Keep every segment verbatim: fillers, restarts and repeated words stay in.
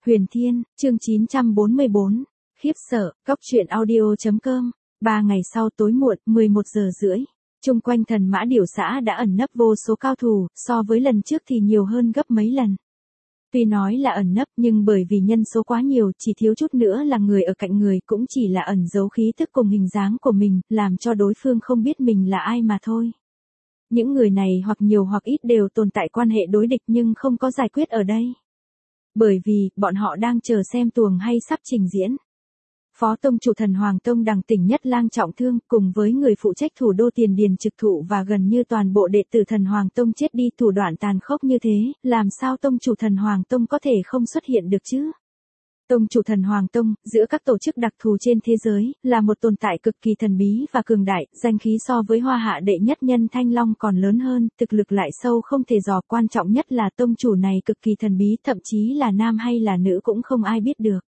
Huyền Thiên, chương chín trăm bốn mươi bốn. Khiếp sợ, Cóc truyện audio.com. Ba ngày sau tối muộn, mười một giờ rưỡi. Chung quanh thần mã điểu xã đã ẩn nấp vô số cao thủ, so với lần trước thì nhiều hơn gấp mấy lần. Tuy nói là ẩn nấp nhưng bởi vì nhân số quá nhiều, chỉ thiếu chút nữa là người ở cạnh người cũng chỉ là ẩn giấu khí tức cùng hình dáng của mình, làm cho đối phương không biết mình là ai mà thôi. Những người này hoặc nhiều hoặc ít đều tồn tại quan hệ đối địch nhưng không có giải quyết ở đây. Bởi vì, bọn họ đang chờ xem tuồng hay sắp trình diễn. Phó tông chủ Thần Hoàng Tông Đằng Tỉnh Nhất Lang trọng thương, cùng với người phụ trách thủ đô Tiền Điền trực thụ và gần như toàn bộ đệ tử Thần Hoàng Tông chết đi thủ đoạn tàn khốc như thế, làm sao tông chủ Thần Hoàng Tông có thể không xuất hiện được chứ? Tông chủ Thần Hoàng Tông, giữa các tổ chức đặc thù trên thế giới, là một tồn tại cực kỳ thần bí và cường đại, danh khí so với Hoa Hạ đệ nhất nhân Thanh Long còn lớn hơn, thực lực lại sâu không thể dò, quan trọng nhất là tông chủ này cực kỳ thần bí, thậm chí là nam hay là nữ cũng không ai biết được.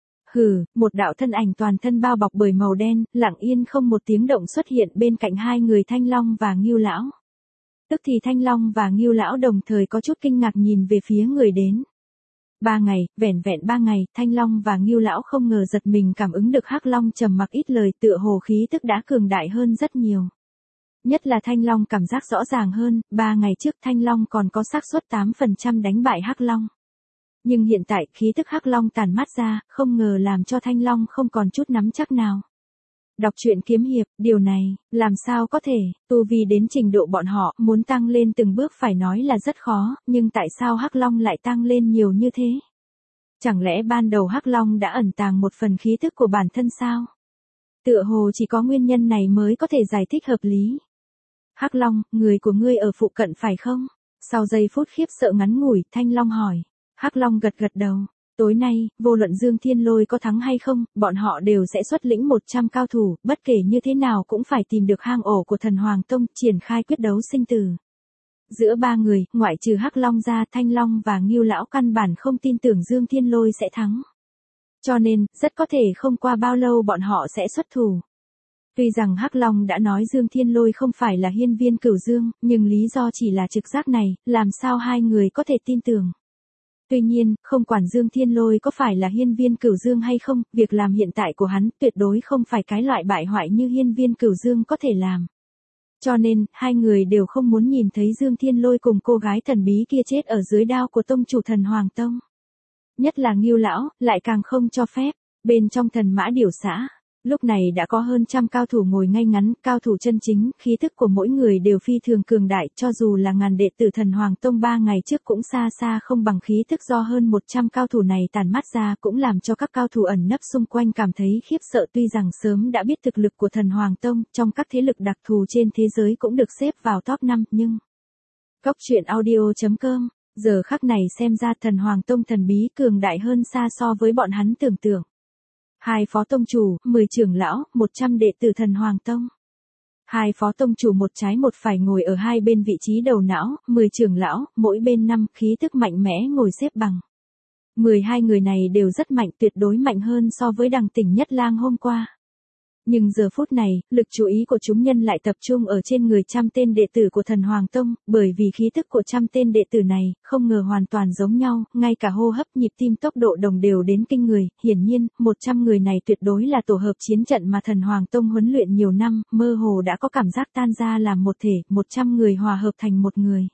Hừ, một đạo thân ảnh toàn thân bao bọc bởi màu đen, lặng yên không một tiếng động xuất hiện bên cạnh hai người Thanh Long và Ngưu Lão. Tức thì Thanh Long và Ngưu Lão đồng thời có chút kinh ngạc nhìn về phía người đến. Ba ngày, vẻn vẹn ba ngày, Thanh Long và Ngưu Lão không ngờ giật mình cảm ứng được Hắc Long trầm mặc ít lời, tựa hồ khí tức đã cường đại hơn rất nhiều. Nhất là Thanh Long cảm giác rõ ràng hơn, ba ngày trước Thanh Long còn có xác suất tám phần trăm đánh bại Hắc Long. Nhưng hiện tại khí tức Hắc Long tàn mát ra, không ngờ làm cho Thanh Long không còn chút nắm chắc nào. Đọc truyện kiếm hiệp, điều này, làm sao có thể, tu vi đến trình độ bọn họ, muốn tăng lên từng bước phải nói là rất khó, nhưng tại sao Hắc Long lại tăng lên nhiều như thế? Chẳng lẽ ban đầu Hắc Long đã ẩn tàng một phần khí tức của bản thân sao? Tựa hồ chỉ có nguyên nhân này mới có thể giải thích hợp lý. Hắc Long, người của ngươi ở phụ cận phải không? Sau giây phút khiếp sợ ngắn ngủi, Thanh Long hỏi. Hắc Long gật gật đầu. Tối nay, vô luận Dương Thiên Lôi có thắng hay không, bọn họ đều sẽ xuất lĩnh một trăm cao thủ, bất kể như thế nào cũng phải tìm được hang ổ của Thần Hoàng Tông, triển khai quyết đấu sinh tử. Giữa ba người, ngoại trừ Hắc Long ra, Thanh Long và Ngưu Lão căn bản không tin tưởng Dương Thiên Lôi sẽ thắng. Cho nên, rất có thể không qua bao lâu bọn họ sẽ xuất thủ. Tuy rằng Hắc Long đã nói Dương Thiên Lôi không phải là hiên viên cửu dương, nhưng lý do chỉ là trực giác này, làm sao hai người có thể tin tưởng. Tuy nhiên, không quản Dương Thiên Lôi có phải là hiên viên cửu dương hay không, việc làm hiện tại của hắn tuyệt đối không phải cái loại bại hoại như hiên viên cửu dương có thể làm. Cho nên, hai người đều không muốn nhìn thấy Dương Thiên Lôi cùng cô gái thần bí kia chết ở dưới đao của tông chủ Thần Hoàng Tông. Nhất là Ngưu Lão, lại càng không cho phép. Bên trong thần mã điểu xã, lúc này đã có hơn trăm cao thủ ngồi ngay ngắn, cao thủ chân chính, khí thức của mỗi người đều phi thường cường đại, cho dù là ngàn đệ tử Thần Hoàng Tông ba ngày trước cũng xa xa không bằng khí thức do hơn một trăm cao thủ này tàn mát ra, cũng làm cho các cao thủ ẩn nấp xung quanh cảm thấy khiếp sợ. Tuy rằng sớm đã biết thực lực của Thần Hoàng Tông, trong các thế lực đặc thù trên thế giới cũng được xếp vào top năm, nhưng Cóc truyện audio.com, giờ khắc này xem ra Thần Hoàng Tông thần bí cường đại hơn xa so với bọn hắn tưởng tượng. Hai phó tông chủ, mười trưởng lão, một trăm đệ tử Thần Hoàng Tông. Hai phó tông chủ một trái một phải ngồi ở hai bên vị trí đầu não, mười trưởng lão, mỗi bên năm, khí tức mạnh mẽ ngồi xếp bằng. mười hai người này đều rất mạnh, tuyệt đối mạnh hơn so với Đằng Tỉnh Nhất Lang hôm qua. Nhưng giờ phút này, lực chú ý của chúng nhân lại tập trung ở trên người trăm tên đệ tử của Thần Hoàng Tông, bởi vì khí tức của trăm tên đệ tử này, không ngờ hoàn toàn giống nhau, ngay cả hô hấp nhịp tim tốc độ đồng đều đến kinh người, hiển nhiên, một trăm người này tuyệt đối là tổ hợp chiến trận mà Thần Hoàng Tông huấn luyện nhiều năm, mơ hồ đã có cảm giác tan ra làm một thể, một trăm người hòa hợp thành một người.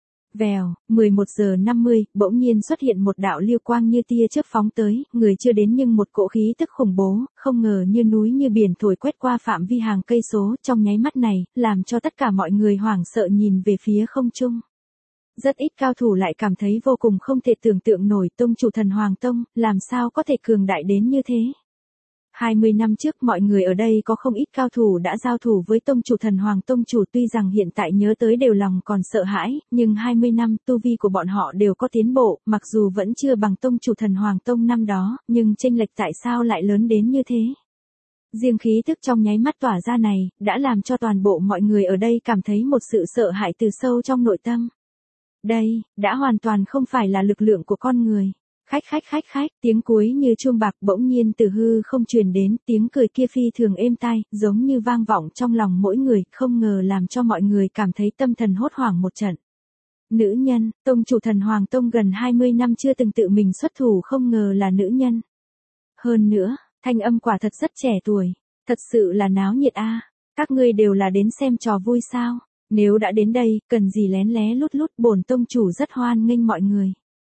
Vèo, mười một giờ năm mươi, bỗng nhiên xuất hiện một đạo lưu quang như tia chớp phóng tới, người chưa đến nhưng một cỗ khí tức khủng bố, không ngờ như núi như biển thổi quét qua phạm vi hàng cây số, trong nháy mắt này, làm cho tất cả mọi người hoảng sợ nhìn về phía không trung. Rất ít cao thủ lại cảm thấy vô cùng không thể tưởng tượng nổi, tông chủ Thần Hoàng Tông, làm sao có thể cường đại đến như thế. hai mươi năm trước mọi người ở đây có không ít cao thủ đã giao thủ với tông chủ Thần Hoàng Tông chủ, tuy rằng hiện tại nhớ tới đều lòng còn sợ hãi, nhưng hai mươi năm tu vi của bọn họ đều có tiến bộ, mặc dù vẫn chưa bằng tông chủ Thần Hoàng Tông năm đó, nhưng chênh lệch tại sao lại lớn đến như thế. Riêng khí thức trong nháy mắt tỏa ra này, đã làm cho toàn bộ mọi người ở đây cảm thấy một sự sợ hãi từ sâu trong nội tâm. Đây, đã hoàn toàn không phải là lực lượng của con người. Khách khách khách khách, tiếng cuối như chuông bạc bỗng nhiên từ hư không truyền đến, tiếng cười kia phi thường êm tai, giống như vang vọng trong lòng mỗi người, không ngờ làm cho mọi người cảm thấy tâm thần hốt hoảng một trận. Nữ nhân, tông chủ Thần Hoàng Tông gần hai mươi năm chưa từng tự mình xuất thủ, không ngờ là nữ nhân. Hơn nữa, thanh âm quả thật rất trẻ tuổi, thật sự là náo nhiệt a. Các ngươi đều là đến xem trò vui sao? Nếu đã đến đây, cần gì lén lé lút lút, bổn tông chủ rất hoan nghênh mọi người.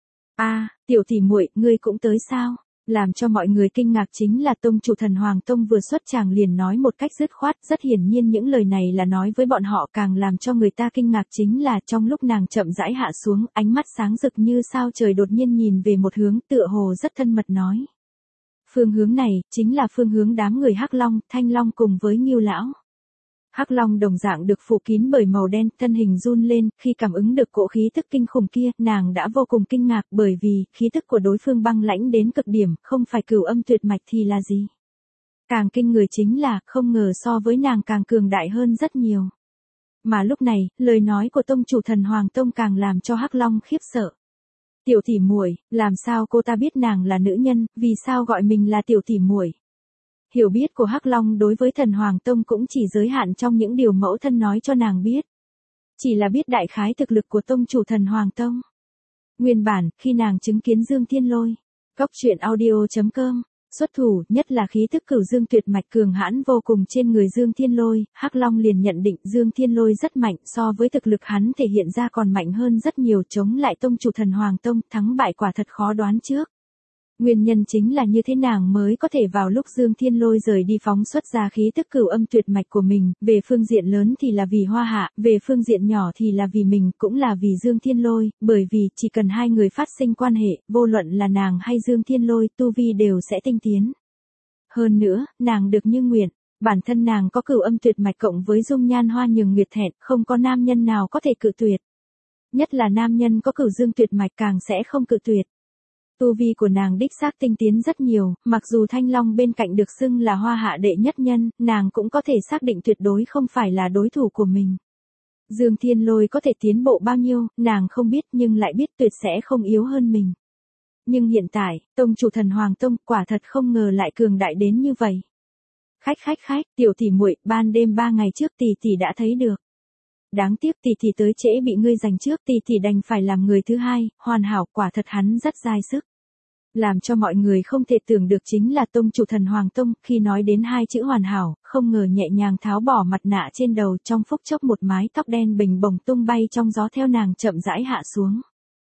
A, tiểu tỷ muội, ngươi cũng tới sao? Làm cho mọi người kinh ngạc chính là tông chủ Thần Hoàng Tông vừa xuất tràng liền nói một cách dứt khoát, rất hiển nhiên những lời này là nói với bọn họ. Càng làm cho người ta kinh ngạc chính là trong lúc nàng chậm rãi hạ xuống, ánh mắt sáng rực như sao trời đột nhiên nhìn về một hướng, tựa hồ rất thân mật nói. Phương hướng này, chính là phương hướng đám người Hắc Long, Thanh Long cùng với Ngưu Lão. Hắc Long đồng dạng được phủ kín bởi màu đen, thân hình run lên, khi cảm ứng được cỗ khí tức kinh khủng kia, nàng đã vô cùng kinh ngạc bởi vì, khí tức của đối phương băng lãnh đến cực điểm, không phải cửu âm tuyệt mạch thì là gì. Càng kinh người chính là, không ngờ so với nàng càng cường đại hơn rất nhiều. Mà lúc này, lời nói của tông chủ Thần Hoàng Tông càng làm cho Hắc Long khiếp sợ. Tiểu tỷ muội, làm sao cô ta biết nàng là nữ nhân, vì sao gọi mình là tiểu tỷ muội? Hiểu biết của Hắc Long đối với Thần Hoàng Tông cũng chỉ giới hạn trong những điều mẫu thân nói cho nàng biết. Chỉ là biết đại khái thực lực của tông chủ Thần Hoàng Tông. Nguyên bản, khi nàng chứng kiến Dương Thiên Lôi, Góc truyện audio chấm com, xuất thủ, nhất là khí tức cửu dương tuyệt mạch cường hãn vô cùng trên người Dương Thiên Lôi, Hắc Long liền nhận định Dương Thiên Lôi rất mạnh, so với thực lực hắn thể hiện ra còn mạnh hơn rất nhiều, chống lại tông chủ Thần Hoàng Tông, thắng bại quả thật khó đoán trước. Nguyên nhân chính là như thế nàng mới có thể vào lúc Dương Thiên Lôi rời đi phóng xuất ra khí tức cửu âm tuyệt mạch của mình, về phương diện lớn thì là vì Hoa Hạ, về phương diện nhỏ thì là vì mình, cũng là vì Dương Thiên Lôi, bởi vì chỉ cần hai người phát sinh quan hệ, vô luận là nàng hay Dương Thiên Lôi, tu vi đều sẽ tinh tiến. Hơn nữa, nàng được như nguyện, bản thân nàng có cửu âm tuyệt mạch cộng với dung nhan hoa nhường nguyệt thẹn, không có nam nhân nào có thể cự tuyệt. Nhất là nam nhân có cửu dương tuyệt mạch càng sẽ không cự tuyệt. Tu vi của nàng đích xác tinh tiến rất nhiều, mặc dù Thanh Long bên cạnh được xưng là Hoa Hạ đệ nhất nhân, nàng cũng có thể xác định tuyệt đối không phải là đối thủ của mình. Dương Thiên Lôi có thể tiến bộ bao nhiêu, nàng không biết nhưng lại biết tuyệt sẽ không yếu hơn mình. Nhưng hiện tại, tông chủ Thần Hoàng Tông quả thật không ngờ lại cường đại đến như vậy. Khách khách khách, tiểu tỷ muội, ban đêm ba ngày trước tỷ tỷ đã thấy được. Đáng tiếc tỷ tỷ tới trễ bị ngươi giành trước, tỷ tỷ đành phải làm người thứ hai, hoàn hảo, quả thật hắn rất dai sức. Làm cho mọi người không thể tưởng được chính là tông chủ Thần Hoàng Tông, khi nói đến hai chữ hoàn hảo, không ngờ nhẹ nhàng tháo bỏ mặt nạ trên đầu, trong phút chốc một mái tóc đen bình bồng tung bay trong gió theo nàng chậm rãi hạ xuống.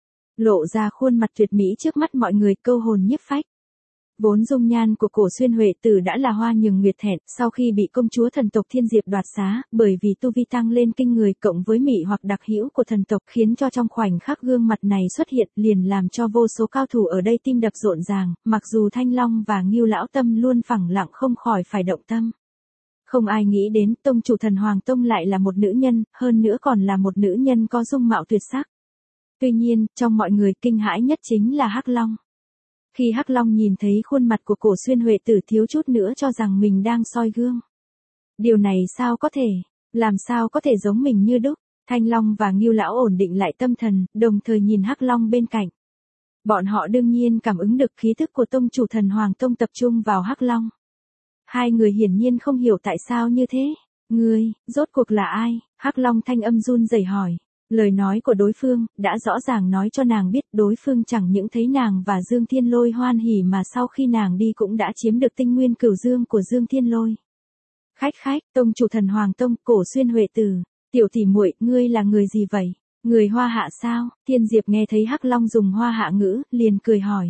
Lộ ra khuôn mặt tuyệt mỹ trước mắt mọi người, câu hồn nhiếp phách. Vốn dung nhan của Cổ Xuyên Huệ Tử đã là hoa nhường nguyệt thẹn, sau khi bị công chúa thần tộc Thiên Diệp đoạt xá, bởi vì tu vi tăng lên kinh người cộng với mị hoặc đặc hữu của thần tộc khiến cho trong khoảnh khắc gương mặt này xuất hiện liền làm cho vô số cao thủ ở đây tim đập rộn ràng, mặc dù Thanh Long và Ngưu Lão tâm luôn phẳng lặng không khỏi phải động tâm. Không ai nghĩ đến tông chủ Thần Hoàng Tông lại là một nữ nhân, hơn nữa còn là một nữ nhân có dung mạo tuyệt sắc. Tuy nhiên, trong mọi người kinh hãi nhất chính là Hắc Long. Khi Hắc Long nhìn thấy khuôn mặt của Cổ Xuyên Huệ Tử thiếu chút nữa cho rằng mình đang soi gương. Điều này sao có thể, làm sao có thể giống mình như đúc. Thanh Long và Ngưu Lão ổn định lại tâm thần, đồng thời nhìn Hắc Long bên cạnh. Bọn họ đương nhiên cảm ứng được khí thức của tông chủ Thần Hoàng Tông tập trung vào Hắc Long. Hai người hiển nhiên không hiểu tại sao như thế. Ngươi, rốt cuộc là ai? Hắc Long thanh âm run rẩy hỏi. Lời nói của đối phương, đã rõ ràng nói cho nàng biết đối phương chẳng những thấy nàng và Dương Thiên Lôi hoan hỉ mà sau khi nàng đi cũng đã chiếm được tinh nguyên cửu dương của Dương Thiên Lôi. Khách khách, tông chủ Thần Hoàng Tông, Cổ Xuyên Huệ Tử, tiểu tỷ muội, ngươi là người gì vậy? Người Hoa Hạ sao? Thiên Diệp nghe thấy Hắc Long dùng Hoa Hạ ngữ, liền cười hỏi.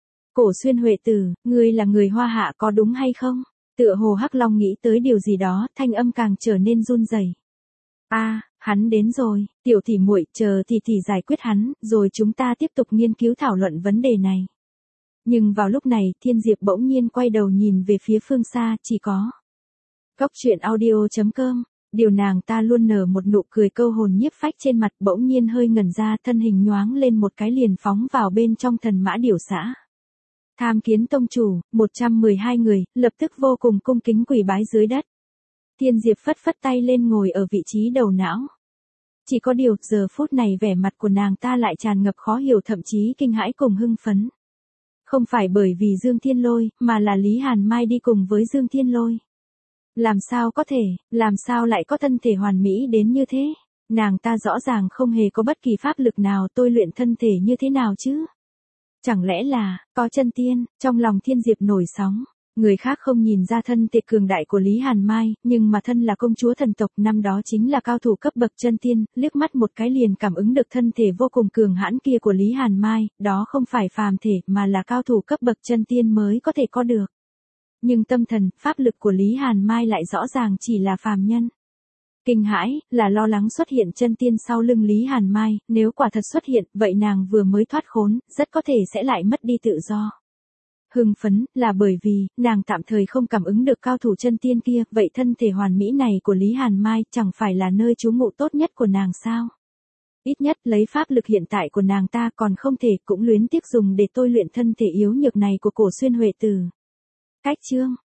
Cổ Xuyên Huệ Tử, ngươi là người Hoa Hạ có đúng hay không? Tựa hồ Hắc Long nghĩ tới điều gì đó, thanh âm càng trở nên run rẩy. A, hắn đến rồi, tiểu tỷ muội, chờ tỷ tỷ giải quyết hắn, rồi chúng ta tiếp tục nghiên cứu thảo luận vấn đề này. Nhưng vào lúc này, Thiên Diệp bỗng nhiên quay đầu nhìn về phía phương xa, chỉ có Góc truyện audio chấm com, điều nàng ta luôn nở một nụ cười câu hồn nhiếp phách trên mặt, bỗng nhiên hơi ngẩn ra, thân hình nhoáng lên một cái liền phóng vào bên trong Thần Mã Điểu Xã. Tham kiến tông chủ, một trăm mười hai người, lập tức vô cùng cung kính quỳ bái dưới đất. Thiên Diệp phất phất tay lên ngồi ở vị trí đầu não. Chỉ có điều, giờ phút này vẻ mặt của nàng ta lại tràn ngập khó hiểu thậm chí kinh hãi cùng hưng phấn. Không phải bởi vì Dương Thiên Lôi, mà là Lý Hàn Mai đi cùng với Dương Thiên Lôi. Làm sao có thể, làm sao lại có thân thể hoàn mỹ đến như thế? Nàng ta rõ ràng không hề có bất kỳ pháp lực nào tôi luyện thân thể như thế nào chứ? Chẳng lẽ là, có chân tiên, trong lòng Thiên Diệp nổi sóng. Người khác không nhìn ra thân thể cường đại của Lý Hàn Mai, nhưng mà thân là công chúa thần tộc năm đó chính là cao thủ cấp bậc chân tiên, liếc mắt một cái liền cảm ứng được thân thể vô cùng cường hãn kia của Lý Hàn Mai, đó không phải phàm thể mà là cao thủ cấp bậc chân tiên mới có thể có được. Nhưng tâm thần, pháp lực của Lý Hàn Mai lại rõ ràng chỉ là phàm nhân. Kinh hãi, là lo lắng xuất hiện chân tiên sau lưng Lý Hàn Mai, nếu quả thật xuất hiện, vậy nàng vừa mới thoát khốn, rất có thể sẽ lại mất đi tự do. Hưng phấn, là bởi vì, nàng tạm thời không cảm ứng được cao thủ chân tiên kia, vậy thân thể hoàn mỹ này của Lý Hàn Mai chẳng phải là nơi trú ngụ tốt nhất của nàng sao? Ít nhất lấy pháp lực hiện tại của nàng ta còn không thể cũng luyến tiếc dùng để tôi luyện thân thể yếu nhược này của Cổ Xuyên Huệ Tử. Cách chương